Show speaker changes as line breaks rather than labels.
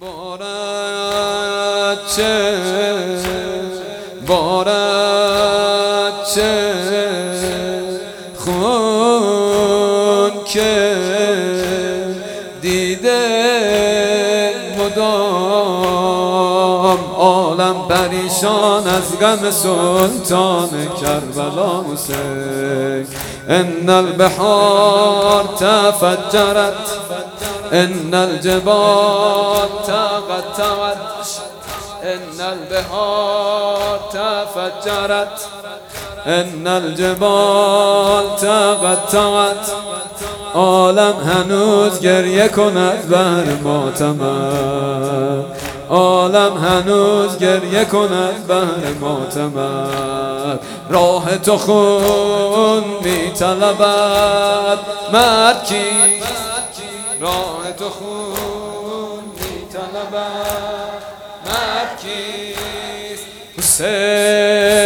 بارد چه خون که دیده مدام عالم پریشان از غم سلطان کربلا حسین. ان البحار تفجرت ان الجبال تقطعت ان البحار تفجرت ان الجبال تقطعت. عالم هنوز گریه کند بر ماتمم، عالم هنوز گریه کند بر ماتمم. راه تو خون می طلبد مرد کیست؟ راه تو خون می طلبد مرد کیست؟ حسین